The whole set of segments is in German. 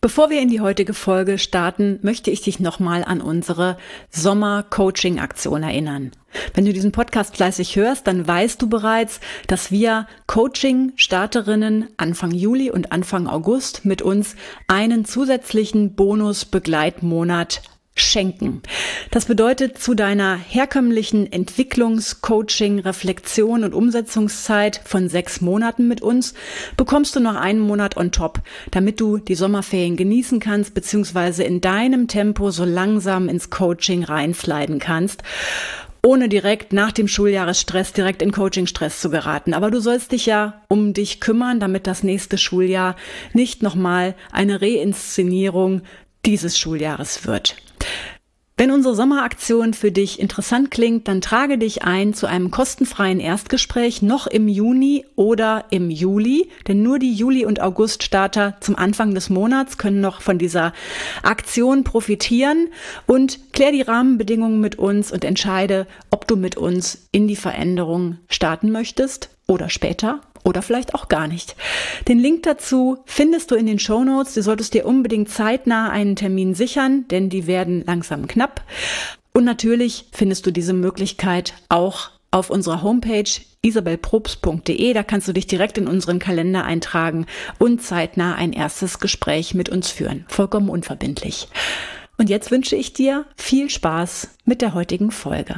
Bevor wir in die heutige Folge starten, möchte ich dich nochmal an unsere Sommer-Coaching-Aktion erinnern. Wenn du diesen Podcast fleißig hörst, dann weißt du bereits, dass wir Coaching-Starterinnen Anfang Juli und Anfang August mit uns einen zusätzlichen Bonus-Begleitmonat schenken. Das bedeutet, zu deiner herkömmlichen Entwicklungs-, Coaching-, Reflexion- und Umsetzungszeit von 6 Monaten mit uns bekommst du noch einen Monat on top, damit du die Sommerferien genießen kannst, beziehungsweise in deinem Tempo so langsam ins Coaching reinsliden kannst, ohne direkt nach dem Schuljahresstress direkt in Coaching-Stress zu geraten. Aber du sollst dich ja um dich kümmern, damit das nächste Schuljahr nicht nochmal eine Reinszenierung dieses Schuljahres wird. Wenn unsere Sommeraktion für dich interessant klingt, dann trage dich ein zu einem kostenfreien Erstgespräch noch im Juni oder im Juli, denn nur die Juli- und August-Starter zum Anfang des Monats können noch von dieser Aktion profitieren, und klär die Rahmenbedingungen mit uns und entscheide, ob du mit uns in die Veränderung starten möchtest oder später. Oder vielleicht auch gar nicht. Den Link dazu findest du in den Shownotes. Du solltest dir unbedingt zeitnah einen Termin sichern, denn die werden langsam knapp. Und natürlich findest du diese Möglichkeit auch auf unserer Homepage isabelprobst.de. Da kannst du dich direkt in unseren Kalender eintragen und zeitnah ein erstes Gespräch mit uns führen. Vollkommen unverbindlich. Und jetzt wünsche ich dir viel Spaß mit der heutigen Folge.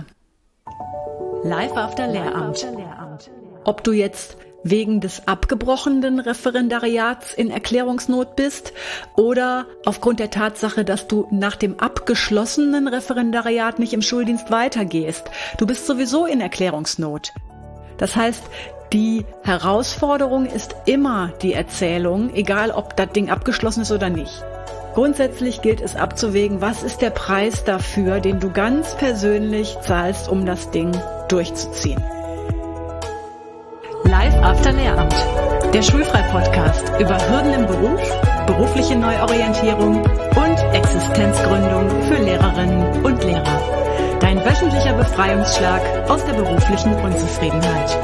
Live after Lehramt. Ob du jetzt wegen des abgebrochenen Referendariats in Erklärungsnot bist oder aufgrund der Tatsache, dass du nach dem abgeschlossenen Referendariat nicht im Schuldienst weitergehst. Du bist sowieso in Erklärungsnot. Das heißt, die Herausforderung ist immer die Erzählung, egal ob das Ding abgeschlossen ist oder nicht. Grundsätzlich gilt es abzuwägen, was ist der Preis dafür, den du ganz persönlich zahlst, um das Ding durchzuziehen. Live after Lehramt, der Schulfrei-Podcast über Hürden im Beruf, berufliche Neuorientierung und Existenzgründung für Lehrerinnen und Lehrer. Dein wöchentlicher Befreiungsschlag aus der beruflichen Unzufriedenheit.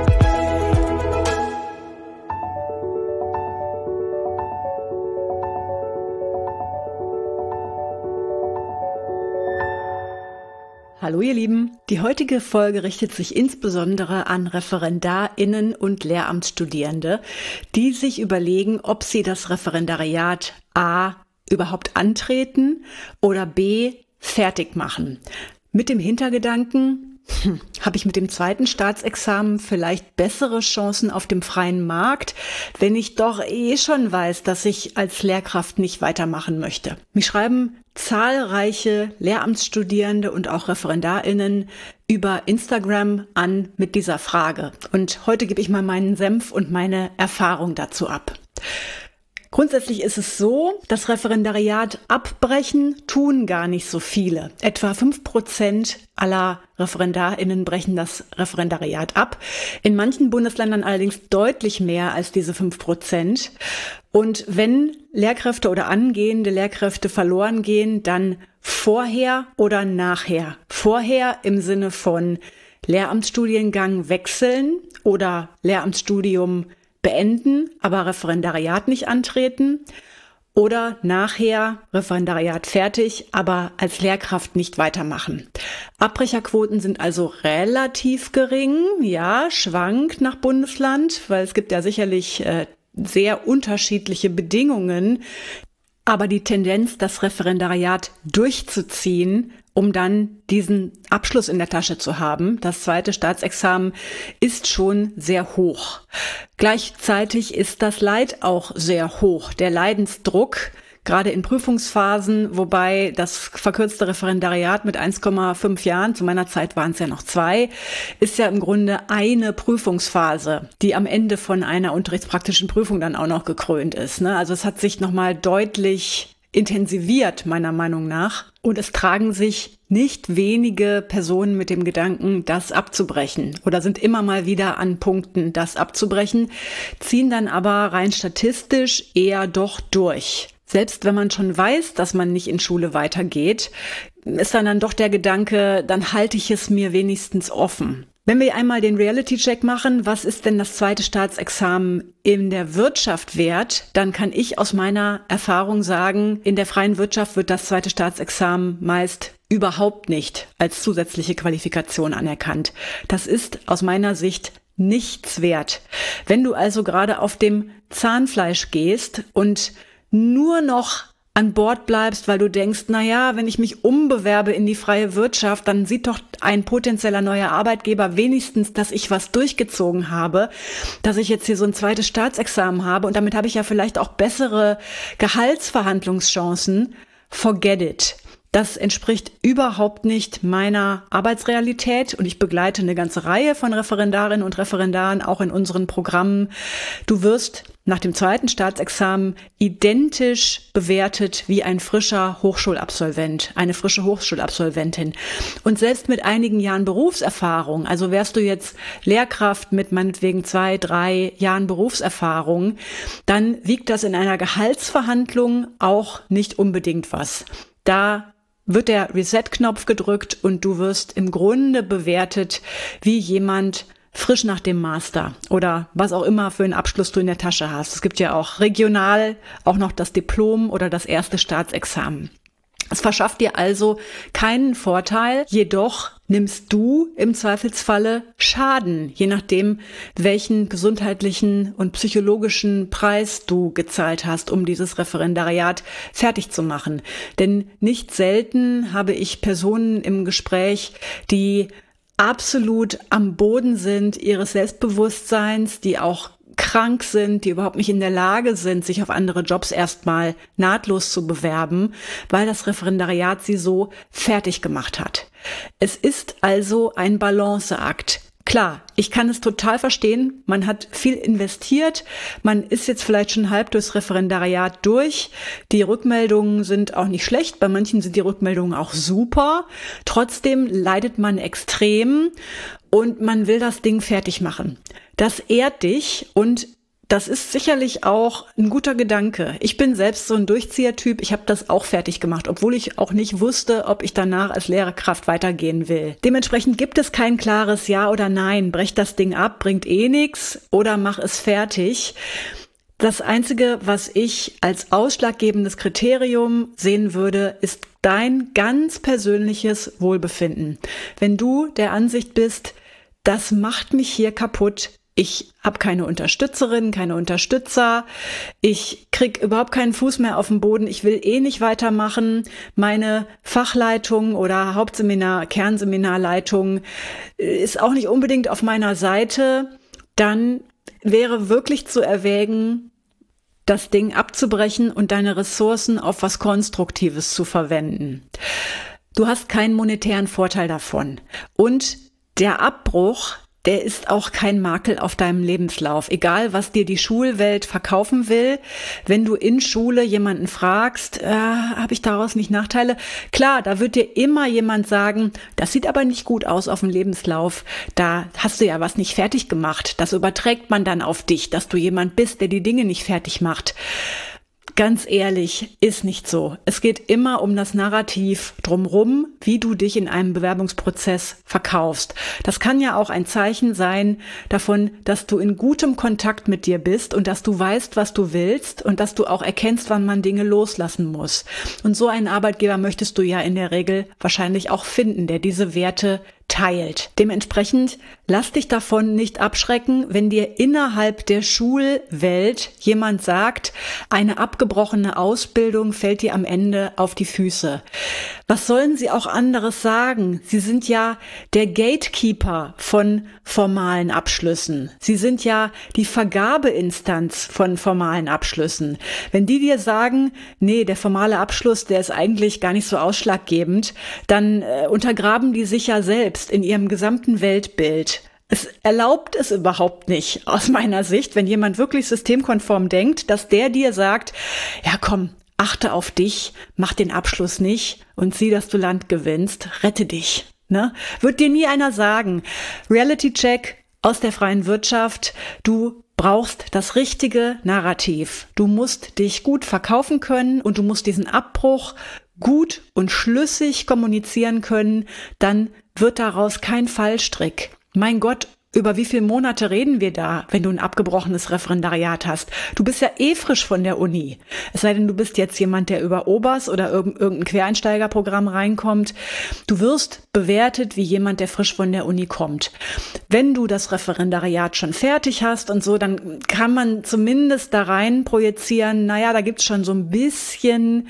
Hallo ihr Lieben, die heutige Folge richtet sich insbesondere an ReferendarInnen und Lehramtsstudierende, die sich überlegen, ob sie das Referendariat A überhaupt antreten oder B fertig machen. Mit dem Hintergedanken, habe ich mit dem zweiten Staatsexamen vielleicht bessere Chancen auf dem freien Markt, wenn ich doch schon weiß, dass ich als Lehrkraft nicht weitermachen möchte. Mich schreiben zahlreiche Lehramtsstudierende und auch ReferendarInnen über Instagram an mit dieser Frage. Und heute gebe ich mal meinen Senf und meine Erfahrung dazu ab. Grundsätzlich ist es so, das Referendariat abbrechen tun gar nicht so viele. Etwa 5% aller ReferendarInnen brechen das Referendariat ab. In manchen Bundesländern allerdings deutlich mehr als diese 5%. Und wenn Lehrkräfte oder angehende Lehrkräfte verloren gehen, dann vorher oder nachher. Vorher im Sinne von Lehramtsstudiengang wechseln oder Lehramtsstudium beenden, aber Referendariat nicht antreten, oder nachher Referendariat fertig, aber als Lehrkraft nicht weitermachen. Abbrecherquoten sind also relativ gering, ja, schwankt nach Bundesland, weil es gibt ja sicherlich sehr unterschiedliche Bedingungen, aber die Tendenz, das Referendariat durchzuziehen, um dann diesen Abschluss in der Tasche zu haben, das zweite Staatsexamen, ist schon sehr hoch. Gleichzeitig ist das Leid auch sehr hoch, der Leidensdruck, gerade in Prüfungsphasen, wobei das verkürzte Referendariat mit 1,5 Jahren, zu meiner Zeit waren es ja noch 2, ist ja im Grunde eine Prüfungsphase, die am Ende von einer unterrichtspraktischen Prüfung dann auch noch gekrönt ist, ne? Also es hat sich nochmal deutlich intensiviert, meiner Meinung nach. Und es tragen sich nicht wenige Personen mit dem Gedanken, das abzubrechen oder sind immer mal wieder an Punkten, das abzubrechen, ziehen dann aber rein statistisch eher doch durch. Selbst wenn man schon weiß, dass man nicht in Schule weitergeht, ist dann doch der Gedanke, dann halte ich es mir wenigstens offen. Wenn wir einmal den Reality-Check machen, was ist denn das zweite Staatsexamen in der Wirtschaft wert, dann kann ich aus meiner Erfahrung sagen, in der freien Wirtschaft wird das zweite Staatsexamen meist überhaupt nicht als zusätzliche Qualifikation anerkannt. Das ist aus meiner Sicht nichts wert. Wenn du also gerade auf dem Zahnfleisch gehst und nur noch an Bord bleibst, weil du denkst, na ja, wenn ich mich umbewerbe in die freie Wirtschaft, dann sieht doch ein potenzieller neuer Arbeitgeber wenigstens, dass ich was durchgezogen habe, dass ich jetzt hier so ein zweites Staatsexamen habe und damit habe ich ja vielleicht auch bessere Gehaltsverhandlungschancen. Forget it. Das entspricht überhaupt nicht meiner Arbeitsrealität und ich begleite eine ganze Reihe von Referendarinnen und Referendaren auch in unseren Programmen. Du wirst nach dem zweiten Staatsexamen identisch bewertet wie ein frischer Hochschulabsolvent, eine frische Hochschulabsolventin. Und selbst mit einigen Jahren Berufserfahrung, also wärst du jetzt Lehrkraft mit meinetwegen 2, 3 Jahren Berufserfahrung, dann wiegt das in einer Gehaltsverhandlung auch nicht unbedingt was. Da wird der Reset-Knopf gedrückt und du wirst im Grunde bewertet wie jemand frisch nach dem Master oder was auch immer für einen Abschluss du in der Tasche hast. Es gibt ja auch regional auch noch das Diplom oder das erste Staatsexamen. Es verschafft dir also keinen Vorteil, jedoch nimmst du im Zweifelsfalle Schaden, je nachdem, welchen gesundheitlichen und psychologischen Preis du gezahlt hast, um dieses Referendariat fertig zu machen. Denn nicht selten habe ich Personen im Gespräch, die absolut am Boden sind ihres Selbstbewusstseins, die auch krank sind, die überhaupt nicht in der Lage sind, sich auf andere Jobs erstmal nahtlos zu bewerben, weil das Referendariat sie so fertig gemacht hat. Es ist also ein Balanceakt. Klar, ich kann es total verstehen. Man hat viel investiert. Man ist jetzt vielleicht schon halb durchs Referendariat durch. Die Rückmeldungen sind auch nicht schlecht. Bei manchen sind die Rückmeldungen auch super. Trotzdem leidet man extrem und man will das Ding fertig machen. Das ehrt dich und das ist sicherlich auch ein guter Gedanke. Ich bin selbst so ein Durchziehertyp. Ich habe das auch fertig gemacht, obwohl ich auch nicht wusste, ob ich danach als Lehrkraft weitergehen will. Dementsprechend gibt es kein klares Ja oder Nein. Brech das Ding ab, bringt eh nichts oder mach es fertig. Das Einzige, was ich als ausschlaggebendes Kriterium sehen würde, ist dein ganz persönliches Wohlbefinden. Wenn du der Ansicht bist, das macht mich hier kaputt, ich habe keine Unterstützerin, keine Unterstützer, ich krieg überhaupt keinen Fuß mehr auf den Boden, ich will eh nicht weitermachen, meine Fachleitung oder Hauptseminar, Kernseminarleitung ist auch nicht unbedingt auf meiner Seite, dann wäre wirklich zu erwägen, das Ding abzubrechen und deine Ressourcen auf was Konstruktives zu verwenden. Du hast keinen monetären Vorteil davon und der Abbruch, der ist auch kein Makel auf deinem Lebenslauf. Egal, was dir die Schulwelt verkaufen will, wenn du in Schule jemanden fragst, habe ich daraus nicht Nachteile? Klar, da wird dir immer jemand sagen, das sieht aber nicht gut aus auf dem Lebenslauf. Da hast du ja was nicht fertig gemacht. Das überträgt man dann auf dich, dass du jemand bist, der die Dinge nicht fertig macht. Ganz ehrlich, ist nicht so. Es geht immer um das Narrativ drumrum, wie du dich in einem Bewerbungsprozess verkaufst. Das kann ja auch ein Zeichen sein davon, dass du in gutem Kontakt mit dir bist und dass du weißt, was du willst und dass du auch erkennst, wann man Dinge loslassen muss. Und so einen Arbeitgeber möchtest du ja in der Regel wahrscheinlich auch finden, der diese Werte teilt. Dementsprechend lass dich davon nicht abschrecken, wenn dir innerhalb der Schulwelt jemand sagt, eine abgebrochene Ausbildung fällt dir am Ende auf die Füße. Was sollen sie auch anderes sagen? Sie sind ja der Gatekeeper von formalen Abschlüssen. Sie sind ja die Vergabeinstanz von formalen Abschlüssen. Wenn die dir sagen, nee, der formale Abschluss, der ist eigentlich gar nicht so ausschlaggebend, dann untergraben die sich ja selbst in ihrem gesamten Weltbild. Es erlaubt es überhaupt nicht, aus meiner Sicht, wenn jemand wirklich systemkonform denkt, dass der dir sagt, ja komm, achte auf dich, mach den Abschluss nicht und sieh, dass du Land gewinnst, rette dich. Ne? Wird dir nie einer sagen. Reality-Check aus der freien Wirtschaft, du brauchst das richtige Narrativ. Du musst dich gut verkaufen können und du musst diesen Abbruch gut und schlüssig kommunizieren können, dann wird daraus kein Fallstrick. Mein Gott, über wie viele Monate reden wir da, wenn du ein abgebrochenes Referendariat hast? Du bist ja eh frisch von der Uni. Es sei denn, du bist jetzt jemand, der über Obers oder irgendein Quereinsteigerprogramm reinkommt. Du wirst bewertet wie jemand, der frisch von der Uni kommt. Wenn du das Referendariat schon fertig hast und so, dann kann man zumindest da rein projizieren, naja, da gibt's schon so ein bisschen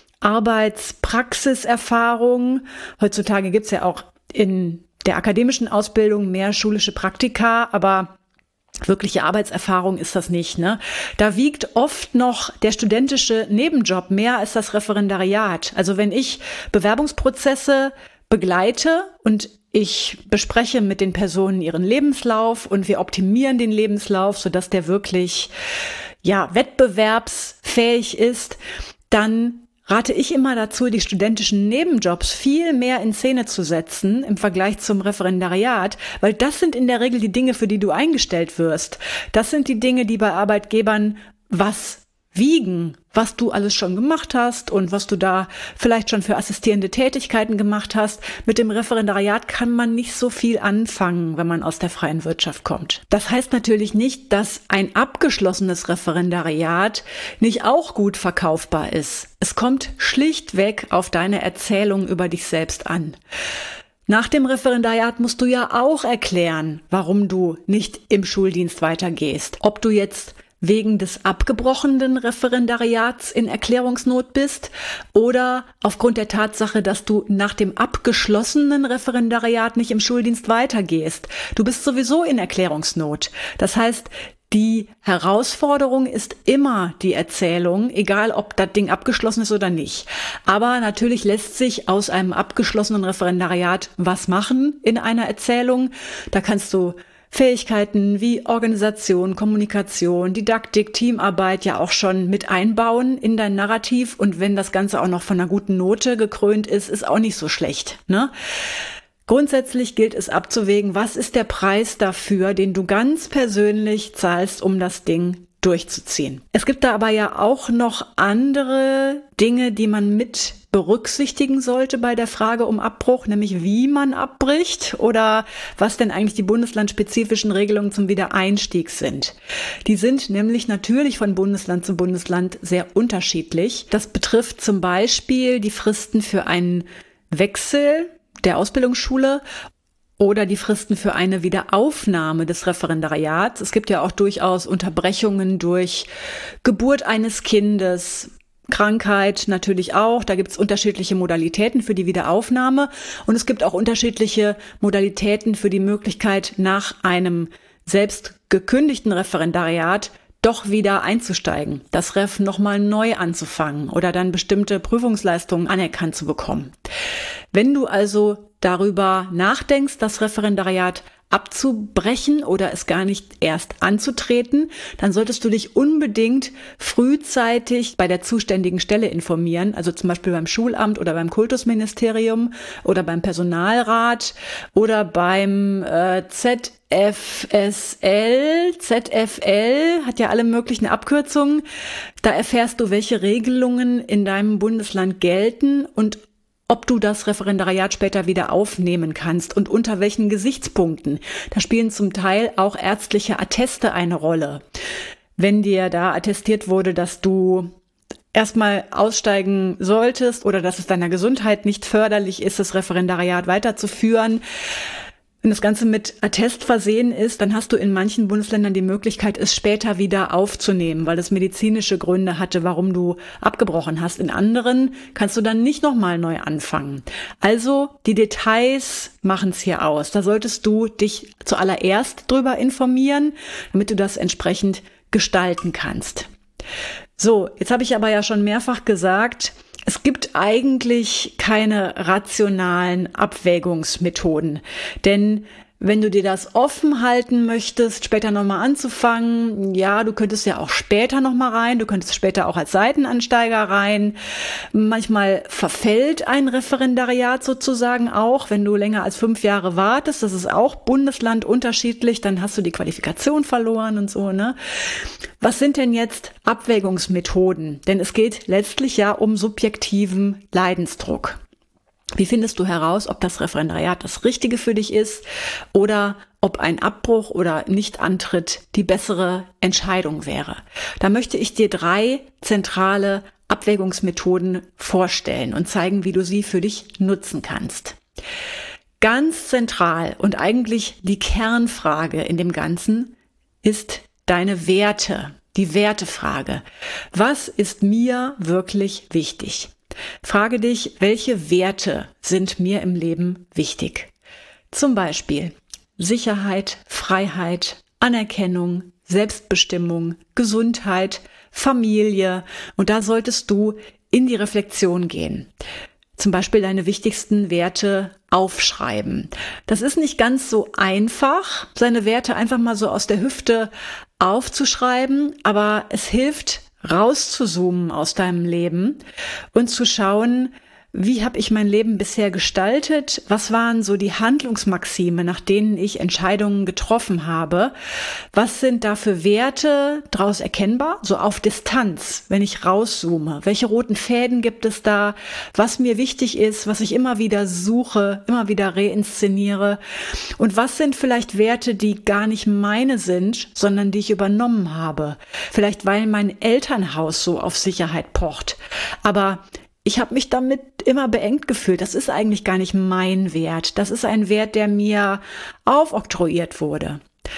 Arbeitspraxiserfahrung. Heutzutage gibt's ja auch in der akademischen Ausbildung mehr schulische Praktika, aber wirkliche Arbeitserfahrung ist das nicht, ne? Da wiegt oft noch der studentische Nebenjob mehr als das Referendariat. Also wenn ich Bewerbungsprozesse begleite und ich bespreche mit den Personen ihren Lebenslauf und wir optimieren den Lebenslauf, sodass der wirklich, wettbewerbsfähig ist, dann rate ich immer dazu, die studentischen Nebenjobs viel mehr in Szene zu setzen im Vergleich zum Referendariat, weil das sind in der Regel die Dinge, für die du eingestellt wirst. Das sind die Dinge, die bei Arbeitgebern was wiegen, was du alles schon gemacht hast und was du da vielleicht schon für assistierende Tätigkeiten gemacht hast. Mit dem Referendariat kann man nicht so viel anfangen, wenn man aus der freien Wirtschaft kommt. Das heißt natürlich nicht, dass ein abgeschlossenes Referendariat nicht auch gut verkaufbar ist. Es kommt schlichtweg auf deine Erzählung über dich selbst an. Nach dem Referendariat musst du ja auch erklären, warum du nicht im Schuldienst weitergehst. Ob du jetzt wegen des abgebrochenen Referendariats in Erklärungsnot bist oder aufgrund der Tatsache, dass du nach dem abgeschlossenen Referendariat nicht im Schuldienst weitergehst. Du bist sowieso in Erklärungsnot. Das heißt, die Herausforderung ist immer die Erzählung, egal ob das Ding abgeschlossen ist oder nicht. Aber natürlich lässt sich aus einem abgeschlossenen Referendariat was machen in einer Erzählung. Da kannst du Fähigkeiten wie Organisation, Kommunikation, Didaktik, Teamarbeit ja auch schon mit einbauen in dein Narrativ. Und wenn das Ganze auch noch von einer guten Note gekrönt ist, ist auch nicht so schlecht, ne? Grundsätzlich gilt es abzuwägen, was ist der Preis dafür, den du ganz persönlich zahlst, um das Ding durchzuziehen. Es gibt da aber ja auch noch andere Dinge, die man mit berücksichtigen sollte bei der Frage um Abbruch, nämlich wie man abbricht oder was denn eigentlich die bundeslandspezifischen Regelungen zum Wiedereinstieg sind. Die sind nämlich natürlich von Bundesland zu Bundesland sehr unterschiedlich. Das betrifft zum Beispiel die Fristen für einen Wechsel der Ausbildungsschule oder die Fristen für eine Wiederaufnahme des Referendariats. Es gibt ja auch durchaus Unterbrechungen durch Geburt eines Kindes, Krankheit natürlich auch. Da gibt es unterschiedliche Modalitäten für die Wiederaufnahme und es gibt auch unterschiedliche Modalitäten für die Möglichkeit, nach einem selbst gekündigten Referendariat doch wieder einzusteigen, das Ref nochmal neu anzufangen oder dann bestimmte Prüfungsleistungen anerkannt zu bekommen. Wenn du also darüber nachdenkst, das Referendariat abzubrechen oder es gar nicht erst anzutreten, dann solltest du dich unbedingt frühzeitig bei der zuständigen Stelle informieren, also zum Beispiel beim Schulamt oder beim Kultusministerium oder beim Personalrat oder beim ZFL hat ja alle möglichen Abkürzungen. Da erfährst du, welche Regelungen in deinem Bundesland gelten und ob du das Referendariat später wieder aufnehmen kannst und unter welchen Gesichtspunkten. Da spielen zum Teil auch ärztliche Atteste eine Rolle. Wenn dir da attestiert wurde, dass du erstmal aussteigen solltest oder dass es deiner Gesundheit nicht förderlich ist, das Referendariat weiterzuführen, wenn das Ganze mit Attest versehen ist, dann hast du in manchen Bundesländern die Möglichkeit, es später wieder aufzunehmen, weil es medizinische Gründe hatte, warum du abgebrochen hast. In anderen kannst du dann nicht nochmal neu anfangen. Also die Details machen es hier aus. Da solltest du dich zuallererst drüber informieren, damit du das entsprechend gestalten kannst. So, jetzt habe ich aber ja schon mehrfach gesagt, es gibt eigentlich keine rationalen Abwägungsmethoden, denn wenn du dir das offen halten möchtest, später nochmal anzufangen, ja, du könntest ja auch später nochmal rein, du könntest später auch als Seitenansteiger rein. Manchmal verfällt ein Referendariat sozusagen auch, wenn du länger als 5 Jahre wartest, das ist auch Bundesland unterschiedlich, dann hast du die Qualifikation verloren und so, ne? Was sind denn jetzt Abwägungsmethoden? Denn es geht letztlich ja um subjektiven Leidensdruck. Wie findest du heraus, ob das Referendariat das Richtige für dich ist oder ob ein Abbruch oder Nichtantritt die bessere Entscheidung wäre? Da möchte ich dir 3 zentrale Abwägungsmethoden vorstellen und zeigen, wie du sie für dich nutzen kannst. Ganz zentral und eigentlich die Kernfrage in dem Ganzen ist deine Werte, die Wertefrage. Was ist mir wirklich wichtig? Frage dich, welche Werte sind mir im Leben wichtig? Zum Beispiel Sicherheit, Freiheit, Anerkennung, Selbstbestimmung, Gesundheit, Familie. Und da solltest du in die Reflexion gehen. Zum Beispiel deine wichtigsten Werte aufschreiben. Das ist nicht ganz so einfach, seine Werte einfach mal so aus der Hüfte aufzuschreiben, aber es hilft, rauszuzoomen aus deinem Leben und zu schauen, wie habe ich mein Leben bisher gestaltet? Was waren so die Handlungsmaxime, nach denen ich Entscheidungen getroffen habe? Was sind da für Werte daraus erkennbar? So auf Distanz, wenn ich rauszoome. Welche roten Fäden gibt es da? Was mir wichtig ist, was ich immer wieder suche, immer wieder reinszeniere? Und was sind vielleicht Werte, die gar nicht meine sind, sondern die ich übernommen habe? Vielleicht, weil mein Elternhaus so auf Sicherheit pocht. Aber ich habe mich damit immer beengt gefühlt. Das ist eigentlich gar nicht mein Wert. Das ist ein Wert, der mir aufoktroyiert wurde.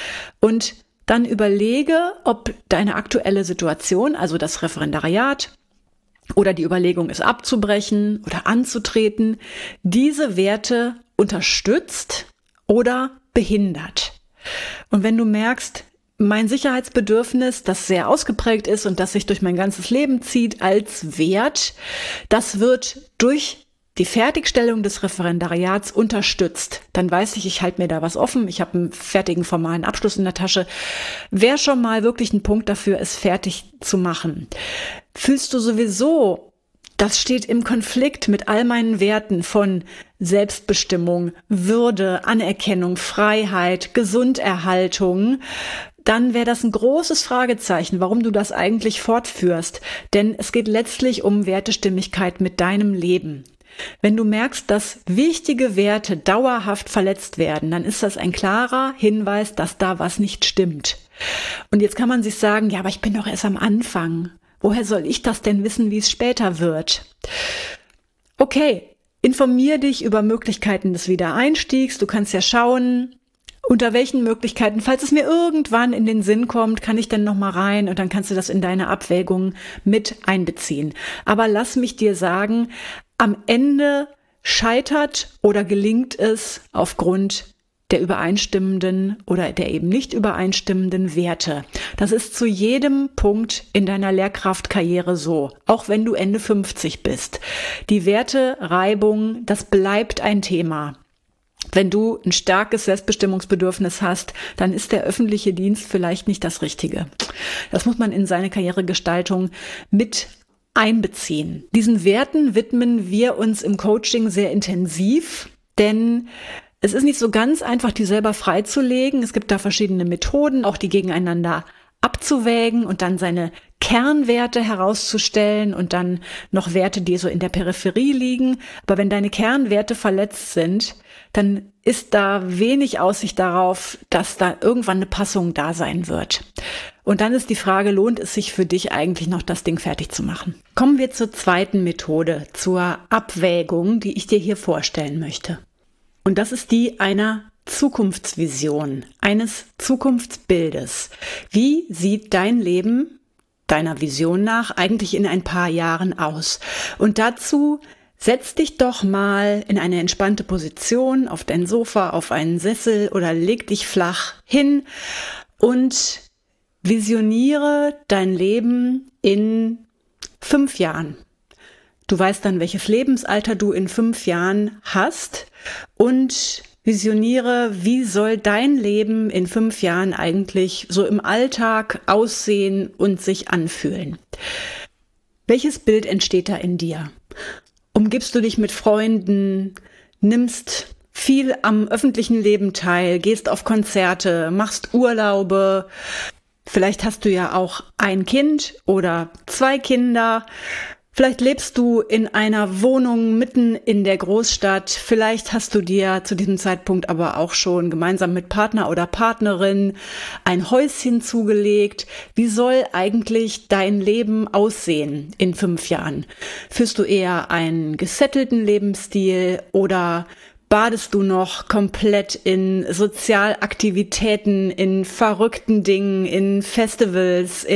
Und dann überlege, ob deine aktuelle Situation, also das Referendariat oder die Überlegung, es abzubrechen oder anzutreten, diese Werte unterstützt oder behindert. Und wenn du merkst, mein Sicherheitsbedürfnis, das sehr ausgeprägt ist und das sich durch mein ganzes Leben zieht als Wert, das wird durch die Fertigstellung des Referendariats unterstützt. Dann weiß ich halte mir da was offen, ich habe einen fertigen formalen Abschluss in der Tasche. Wäre schon mal wirklich ein Punkt dafür, es fertig zu machen. Fühlst du sowieso, das steht im Konflikt mit all meinen Werten von Selbstbestimmung, Würde, Anerkennung, Freiheit, Gesunderhaltung, dann wäre das ein großes Fragezeichen, warum du das eigentlich fortführst. Denn es geht letztlich um Wertestimmigkeit mit deinem Leben. Wenn du merkst, dass wichtige Werte dauerhaft verletzt werden, dann ist das ein klarer Hinweis, dass da was nicht stimmt. Und jetzt kann man sich sagen, ja, aber ich bin doch erst am Anfang. Woher soll ich das denn wissen, wie es später wird? Okay, informier dich über Möglichkeiten des Wiedereinstiegs. Du kannst ja schauen, unter welchen Möglichkeiten, falls es mir irgendwann in den Sinn kommt, kann ich dann noch mal rein und dann kannst du das in deine Abwägung mit einbeziehen. Aber lass mich dir sagen, am Ende scheitert oder gelingt es aufgrund der übereinstimmenden oder der eben nicht übereinstimmenden Werte. Das ist zu jedem Punkt in deiner Lehrkraftkarriere so, auch wenn du Ende 50 bist. Die Wertereibung, das bleibt ein Thema. Wenn du ein starkes Selbstbestimmungsbedürfnis hast, dann ist der öffentliche Dienst vielleicht nicht das Richtige. Das muss man in seine Karrieregestaltung mit einbeziehen. Diesen Werten widmen wir uns im Coaching sehr intensiv, denn es ist nicht so ganz einfach, die selber freizulegen. Es gibt da verschiedene Methoden, auch die gegeneinander abzuwägen und dann seine Kernwerte herauszustellen und dann noch Werte, die so in der Peripherie liegen. Aber wenn deine Kernwerte verletzt sind, dann ist da wenig Aussicht darauf, dass da irgendwann eine Passung da sein wird. Und dann ist die Frage, lohnt es sich für dich eigentlich noch, das Ding fertig zu machen? Kommen wir zur zweiten Methode, zur Abwägung, die ich dir hier vorstellen möchte. Und das ist die einer Zukunftsvision, eines Zukunftsbildes. Wie sieht dein Leben deiner Vision nach eigentlich in ein paar Jahren aus? Und dazu setz dich doch mal in eine entspannte Position auf dein Sofa, auf einen Sessel oder leg dich flach hin und visioniere dein Leben in 5 Jahren. Du weißt dann, welches Lebensalter du in 5 Jahren hast und visioniere, wie soll dein Leben in 5 Jahren eigentlich so im Alltag aussehen und sich anfühlen. Welches Bild entsteht da in dir? Umgibst du dich mit Freunden, nimmst viel am öffentlichen Leben teil, gehst auf Konzerte, machst Urlaube. Vielleicht hast du ja auch ein Kind oder 2 Kinder. Vielleicht lebst du in einer Wohnung mitten in der Großstadt. Vielleicht hast du dir zu diesem Zeitpunkt aber auch schon gemeinsam mit Partner oder Partnerin ein Häuschen zugelegt. Wie soll eigentlich dein Leben aussehen in 5 Jahren? Führst du eher einen gesettelten Lebensstil oder badest du noch komplett in Sozialaktivitäten, in verrückten Dingen, in Festivals,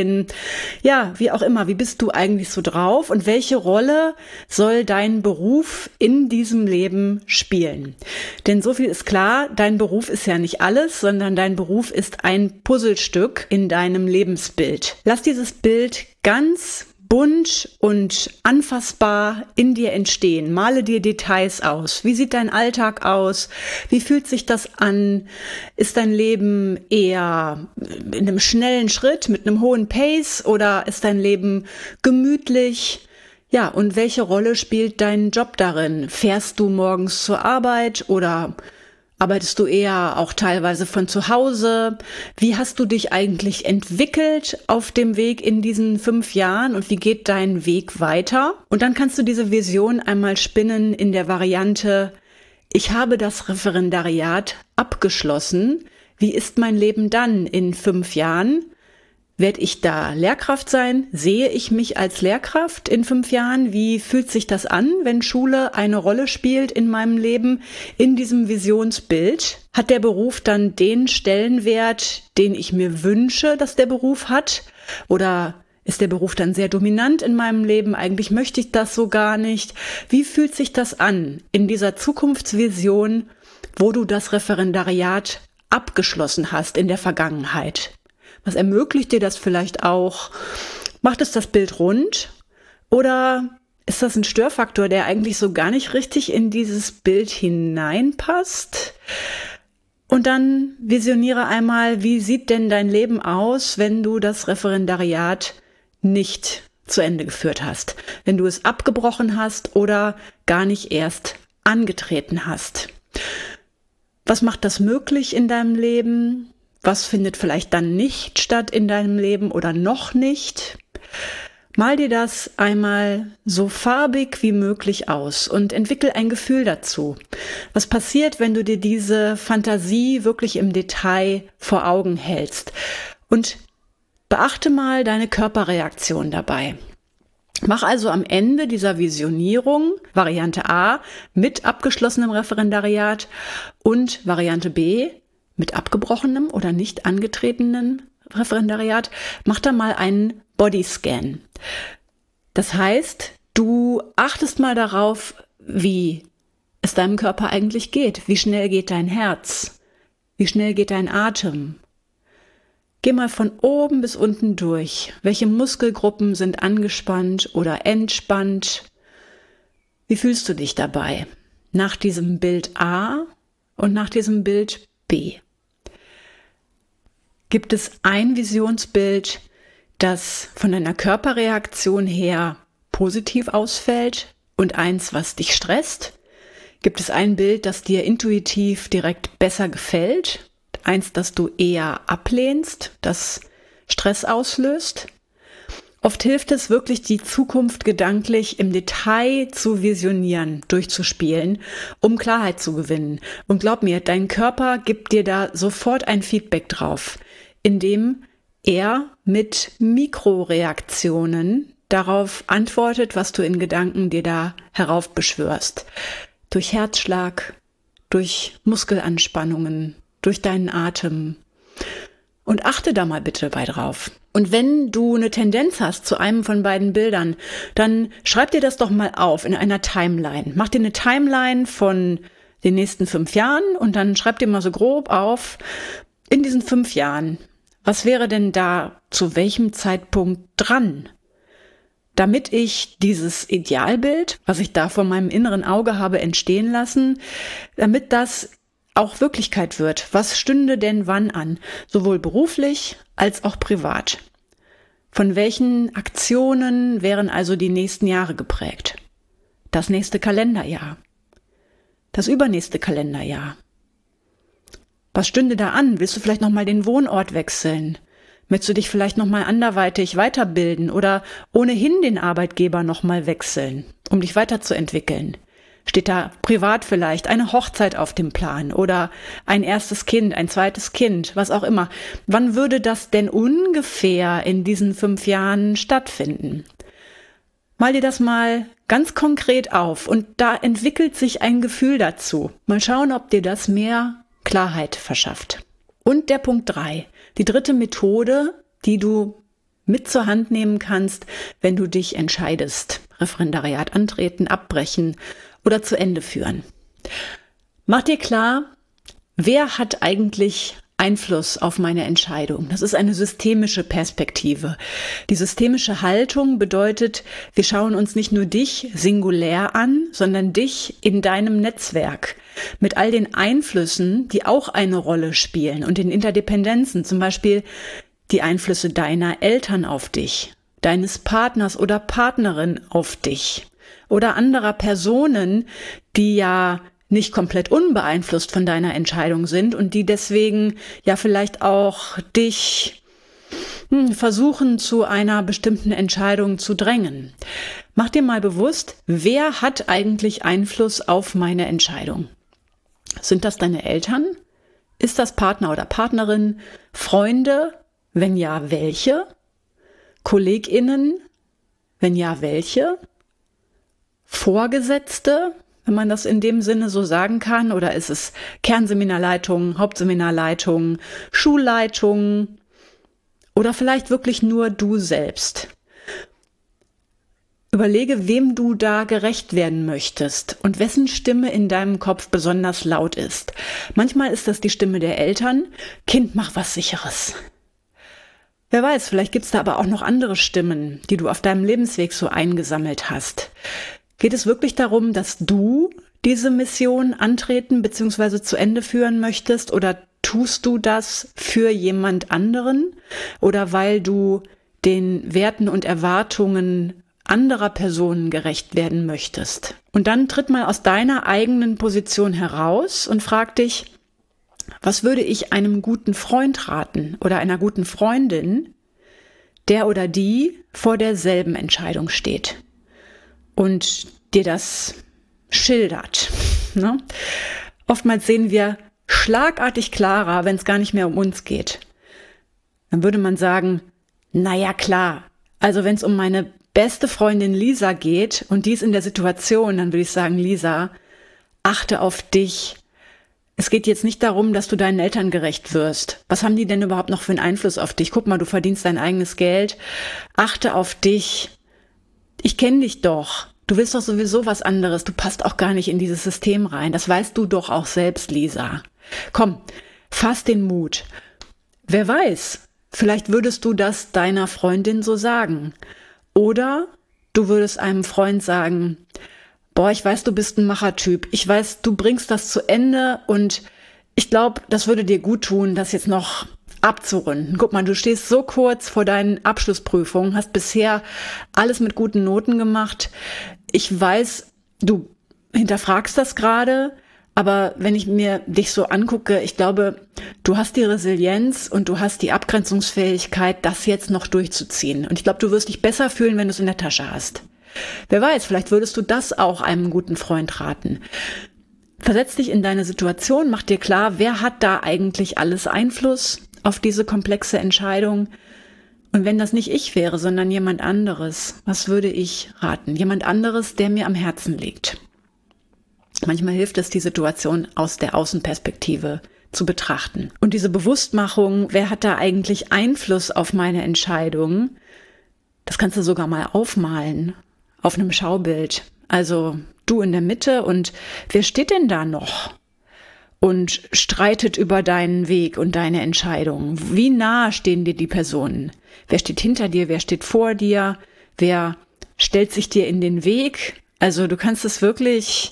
wie auch immer. Wie bist du eigentlich so drauf und welche Rolle soll dein Beruf in diesem Leben spielen? Denn so viel ist klar, dein Beruf ist ja nicht alles, sondern dein Beruf ist ein Puzzlestück in deinem Lebensbild. Lass dieses Bild ganz bunt und anfassbar in dir entstehen. Male dir Details aus. Wie sieht dein Alltag aus? Wie fühlt sich das an? Ist dein Leben eher in einem schnellen Schritt mit einem hohen Pace oder ist dein Leben gemütlich? Ja, und welche Rolle spielt dein Job darin? Fährst du morgens zur Arbeit oder arbeitest du eher auch teilweise von zu Hause? Wie hast du dich eigentlich entwickelt auf dem Weg in diesen 5 Jahren und wie geht dein Weg weiter? Und dann kannst du diese Vision einmal spinnen in der Variante, ich habe das Referendariat abgeschlossen. Wie ist mein Leben dann in 5 Jahren? Werde ich da Lehrkraft sein? Sehe ich mich als Lehrkraft in 5 Jahren? Wie fühlt sich das an, wenn Schule eine Rolle spielt in meinem Leben, in diesem Visionsbild? Hat der Beruf dann den Stellenwert, den ich mir wünsche, dass der Beruf hat? Oder ist der Beruf dann sehr dominant in meinem Leben? Eigentlich möchte ich das so gar nicht. Wie fühlt sich das an in dieser Zukunftsvision, wo du das Referendariat abgeschlossen hast in der Vergangenheit? Was ermöglicht dir das vielleicht auch? Macht es das Bild rund? Oder ist das ein Störfaktor, der eigentlich so gar nicht richtig in dieses Bild hineinpasst? Und dann visioniere einmal, wie sieht denn dein Leben aus, wenn du das Referendariat nicht zu Ende geführt hast? Wenn du es abgebrochen hast oder gar nicht erst angetreten hast? Was macht das möglich in deinem Leben? Was findet vielleicht dann nicht statt in deinem Leben oder noch nicht? Mal dir das einmal so farbig wie möglich aus und entwickel ein Gefühl dazu. Was passiert, wenn du dir diese Fantasie wirklich im Detail vor Augen hältst? Und beachte mal deine Körperreaktion dabei. Mach also am Ende dieser Visionierung Variante A mit abgeschlossenem Referendariat und Variante B mit abgebrochenem oder nicht angetretenem Referendariat, mach da mal einen Bodyscan. Das heißt, du achtest mal darauf, wie es deinem Körper eigentlich geht. Wie schnell geht dein Herz? Wie schnell geht dein Atem? Geh mal von oben bis unten durch. Welche Muskelgruppen sind angespannt oder entspannt? Wie fühlst du dich dabei? Nach diesem Bild A und nach diesem Bild B. Gibt es ein Visionsbild, das von deiner Körperreaktion her positiv ausfällt und eins, was dich stresst? Gibt es ein Bild, das dir intuitiv direkt besser gefällt? Eins, das du eher ablehnst, das Stress auslöst? Oft hilft es wirklich, die Zukunft gedanklich im Detail zu visionieren, durchzuspielen, um Klarheit zu gewinnen. Und glaub mir, dein Körper gibt dir da sofort ein Feedback drauf, indem er mit Mikroreaktionen darauf antwortet, was du in Gedanken dir da heraufbeschwörst. Durch Herzschlag, durch Muskelanspannungen, durch deinen Atem. Und achte da mal bitte bei drauf. Und wenn du eine Tendenz hast zu einem von beiden Bildern, dann schreib dir das doch mal auf in einer Timeline. Mach dir eine Timeline von den nächsten 5 Jahren und dann schreib dir mal so grob auf, in diesen 5 Jahren, was wäre denn da zu welchem Zeitpunkt dran? Damit ich dieses Idealbild, was ich da vor meinem inneren Auge habe entstehen lassen, damit das auch Wirklichkeit wird. Was stünde denn wann an? Sowohl beruflich als auch privat. Von welchen Aktionen wären also die nächsten Jahre geprägt? Das nächste Kalenderjahr. Das übernächste Kalenderjahr. Was stünde da an? Willst du vielleicht nochmal den Wohnort wechseln? Möchtest du dich vielleicht nochmal anderweitig weiterbilden oder ohnehin den Arbeitgeber nochmal wechseln, um dich weiterzuentwickeln? Steht da privat vielleicht eine Hochzeit auf dem Plan oder ein erstes Kind, ein zweites Kind, was auch immer? Wann würde das denn ungefähr in diesen 5 Jahren stattfinden? Mal dir das mal ganz konkret auf und da entwickelt sich ein Gefühl dazu. Mal schauen, ob dir das mehr Klarheit verschafft. Und der Punkt 3, die dritte Methode, die du mit zur Hand nehmen kannst, wenn du dich entscheidest. Referendariat antreten, abbrechen oder zu Ende führen. Mach dir klar, wer hat eigentlich Einfluss auf meine Entscheidung? Das ist eine systemische Perspektive. Die systemische Haltung bedeutet, wir schauen uns nicht nur dich singulär an, sondern dich in deinem Netzwerk mit all den Einflüssen, die auch eine Rolle spielen und den Interdependenzen, zum Beispiel die Einflüsse deiner Eltern auf dich, deines Partners oder Partnerin auf dich oder anderer Personen, die ja nicht komplett unbeeinflusst von deiner Entscheidung sind und die deswegen ja vielleicht auch dich versuchen, zu einer bestimmten Entscheidung zu drängen. Mach dir mal bewusst, wer hat eigentlich Einfluss auf meine Entscheidung? Sind das deine Eltern? Ist das Partner oder Partnerin? Freunde? Wenn ja, welche? KollegInnen? Wenn ja, welche? Vorgesetzte? Wenn man das in dem Sinne so sagen kann, oder ist es Kernseminarleitung, Hauptseminarleitung, Schulleitung oder vielleicht wirklich nur du selbst? Überlege, wem du da gerecht werden möchtest und wessen Stimme in deinem Kopf besonders laut ist. Manchmal ist das die Stimme der Eltern. Kind, mach was Sicheres. Wer weiß, vielleicht gibt's da aber auch noch andere Stimmen, die du auf deinem Lebensweg so eingesammelt hast. Geht es wirklich darum, dass du diese Mission antreten bzw. zu Ende führen möchtest oder tust du das für jemand anderen oder weil du den Werten und Erwartungen anderer Personen gerecht werden möchtest? Und dann tritt mal aus deiner eigenen Position heraus und frag dich, was würde ich einem guten Freund raten oder einer guten Freundin, der oder die vor derselben Entscheidung steht und dir das schildert. Ne? Oftmals sehen wir schlagartig klarer, wenn es gar nicht mehr um uns geht. Dann würde man sagen, naja klar, also wenn es um meine beste Freundin Lisa geht und die ist in der Situation, dann würde ich sagen, Lisa, achte auf dich. Es geht jetzt nicht darum, dass du deinen Eltern gerecht wirst. Was haben die denn überhaupt noch für einen Einfluss auf dich? Guck mal, du verdienst dein eigenes Geld. Achte auf dich. Ich kenne dich doch. Du willst doch sowieso was anderes. Du passt auch gar nicht in dieses System rein. Das weißt du doch auch selbst, Lisa. Komm, fass den Mut. Wer weiß, vielleicht würdest du das deiner Freundin so sagen. Oder du würdest einem Freund sagen, boah, ich weiß, du bist ein Machertyp. Ich weiß, du bringst das zu Ende und ich glaube, das würde dir gut tun, das jetzt noch abzurunden. Guck mal, du stehst so kurz vor deinen Abschlussprüfungen, hast bisher alles mit guten Noten gemacht. Ich weiß, du hinterfragst das gerade, aber wenn ich mir dich so angucke, ich glaube, du hast die Resilienz und du hast die Abgrenzungsfähigkeit, das jetzt noch durchzuziehen. Und ich glaube, du wirst dich besser fühlen, wenn du es in der Tasche hast. Wer weiß, vielleicht würdest du das auch einem guten Freund raten. Versetz dich in deine Situation, mach dir klar, wer hat da eigentlich alles Einfluss auf diese komplexe Entscheidung? Und wenn das nicht ich wäre, sondern jemand anderes, was würde ich raten? Jemand anderes, der mir am Herzen liegt. Manchmal hilft es, die Situation aus der Außenperspektive zu betrachten. Und diese Bewusstmachung, wer hat da eigentlich Einfluss auf meine Entscheidung, das kannst du sogar mal aufmalen auf einem Schaubild. Also du in der Mitte und wer steht denn da noch und streitet über deinen Weg und deine Entscheidung? Wie nah stehen dir die Personen? Wer steht hinter dir? Wer steht vor dir? Wer stellt sich dir in den Weg? Also du kannst es wirklich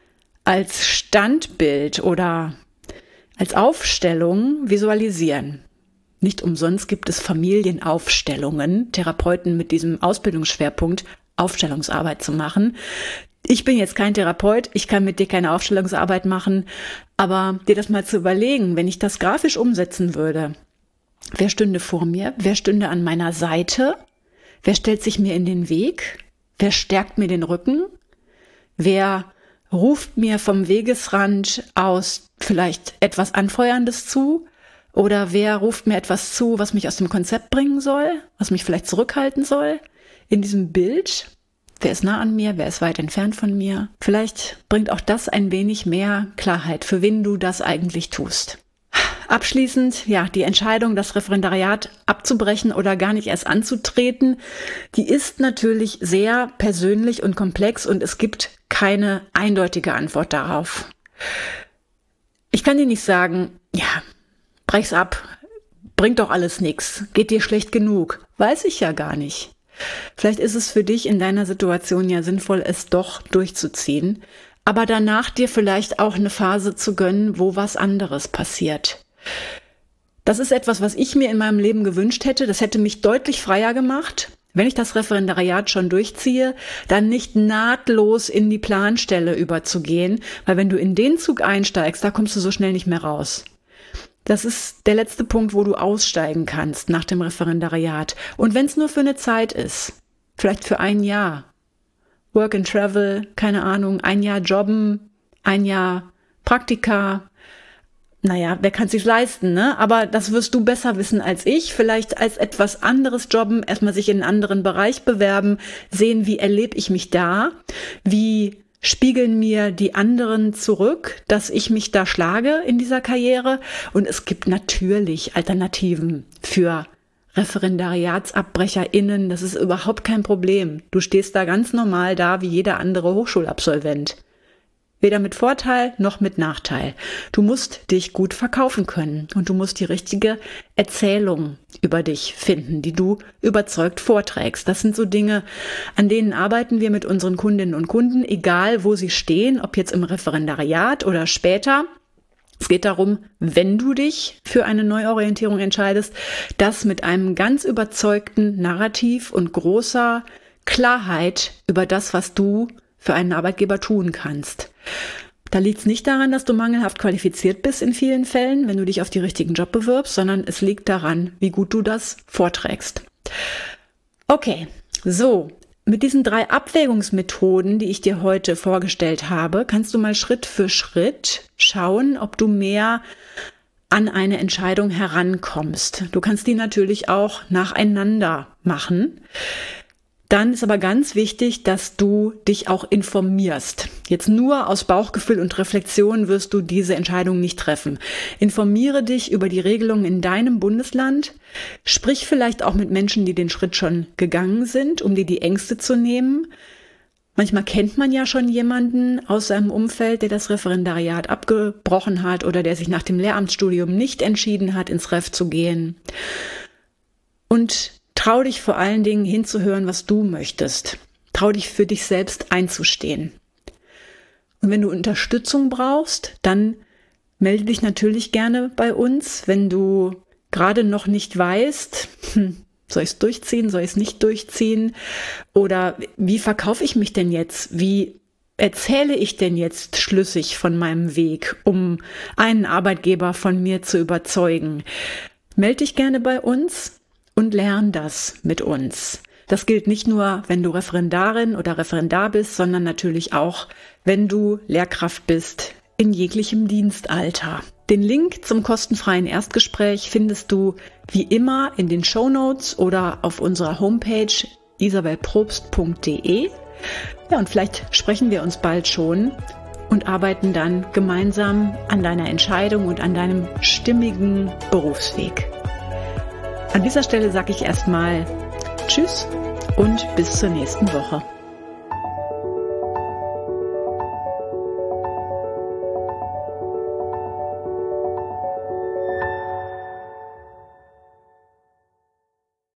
als Standbild oder als Aufstellung visualisieren. Nicht umsonst gibt es Familienaufstellungen, Therapeuten mit diesem Ausbildungsschwerpunkt, Aufstellungsarbeit zu machen. Ich bin jetzt kein Therapeut, ich kann mit dir keine Aufstellungsarbeit machen, aber dir das mal zu überlegen, wenn ich das grafisch umsetzen würde, Wer stünde vor mir? Wer stünde an meiner Seite? Wer stellt sich mir in den Weg? Wer stärkt mir den Rücken? Wer ruft mir vom Wegesrand aus vielleicht etwas Anfeuerndes zu? Oder wer ruft mir etwas zu, was mich aus dem Konzept bringen soll? Was mich vielleicht zurückhalten soll? In diesem Bild, wer ist nah an mir? Wer ist weit entfernt von mir? Vielleicht bringt auch das ein wenig mehr Klarheit, für wen du das eigentlich tust. Abschließend, die Entscheidung, das Referendariat abzubrechen oder gar nicht erst anzutreten, die ist natürlich sehr persönlich und komplex und es gibt keine eindeutige Antwort darauf. Ich kann dir nicht sagen, brech's ab, bringt doch alles nichts, geht dir schlecht genug. Weiß ich ja gar nicht. Vielleicht ist es für dich in deiner Situation ja sinnvoll, es doch durchzuziehen, aber danach dir vielleicht auch eine Phase zu gönnen, wo was anderes passiert. Das ist etwas, was ich mir in meinem Leben gewünscht hätte. Das hätte mich deutlich freier gemacht. Wenn ich das Referendariat schon durchziehe, dann nicht nahtlos in die Planstelle überzugehen, weil wenn du in den Zug einsteigst, da kommst du so schnell nicht mehr raus. Das ist der letzte Punkt, wo du aussteigen kannst nach dem Referendariat. Und wenn es nur für eine Zeit ist, vielleicht für ein Jahr, Work and Travel, keine Ahnung, ein Jahr Jobben, ein Jahr Praktika, wer kann es sich leisten, ne? Aber das wirst du besser wissen als ich. Vielleicht als etwas anderes Jobben, erstmal sich in einen anderen Bereich bewerben, sehen, wie erlebe ich mich da, wie spiegeln mir die anderen zurück, dass ich mich da schlage in dieser Karriere. Und es gibt natürlich Alternativen für ReferendariatsabbrecherInnen. Das ist überhaupt kein Problem. Du stehst da ganz normal da wie jeder andere Hochschulabsolvent. Weder mit Vorteil noch mit Nachteil. Du musst dich gut verkaufen können und du musst die richtige Erzählung über dich finden, die du überzeugt vorträgst. Das sind so Dinge, an denen arbeiten wir mit unseren Kundinnen und Kunden, egal wo sie stehen, ob jetzt im Referendariat oder später. Es geht darum, wenn du dich für eine Neuorientierung entscheidest, das mit einem ganz überzeugten Narrativ und großer Klarheit über das, was du für einen Arbeitgeber tun kannst. Da liegt es nicht daran, dass du mangelhaft qualifiziert bist in vielen Fällen, wenn du dich auf die richtigen Job bewirbst, sondern es liegt daran, wie gut du das vorträgst. Okay, so, mit diesen 3 Abwägungsmethoden, die ich dir heute vorgestellt habe, kannst du mal Schritt für Schritt schauen, ob du mehr an eine Entscheidung herankommst. Du kannst die natürlich auch nacheinander machen. Dann ist aber ganz wichtig, dass du dich auch informierst. Jetzt nur aus Bauchgefühl und Reflexion wirst du diese Entscheidung nicht treffen. Informiere dich über die Regelungen in deinem Bundesland. Sprich vielleicht auch mit Menschen, die den Schritt schon gegangen sind, um dir die Ängste zu nehmen. Manchmal kennt man ja schon jemanden aus seinem Umfeld, der das Referendariat abgebrochen hat oder der sich nach dem Lehramtsstudium nicht entschieden hat, ins Ref zu gehen. Und trau dich vor allen Dingen hinzuhören, was du möchtest. Trau dich für dich selbst einzustehen. Und wenn du Unterstützung brauchst, dann melde dich natürlich gerne bei uns. Wenn du gerade noch nicht weißt, soll ich es durchziehen, soll ich es nicht durchziehen? Oder wie verkaufe ich mich denn jetzt? Wie erzähle ich denn jetzt schlüssig von meinem Weg, um einen Arbeitgeber von mir zu überzeugen? Melde dich gerne bei uns. Und lern das mit uns. Das gilt nicht nur, wenn du Referendarin oder Referendar bist, sondern natürlich auch, wenn du Lehrkraft bist, in jeglichem Dienstalter. Den Link zum kostenfreien Erstgespräch findest du wie immer in den Shownotes oder auf unserer Homepage isabelprobst.de. Ja, und vielleicht sprechen wir uns bald schon und arbeiten dann gemeinsam an deiner Entscheidung und an deinem stimmigen Berufsweg. An dieser Stelle sage ich erstmal Tschüss und bis zur nächsten Woche.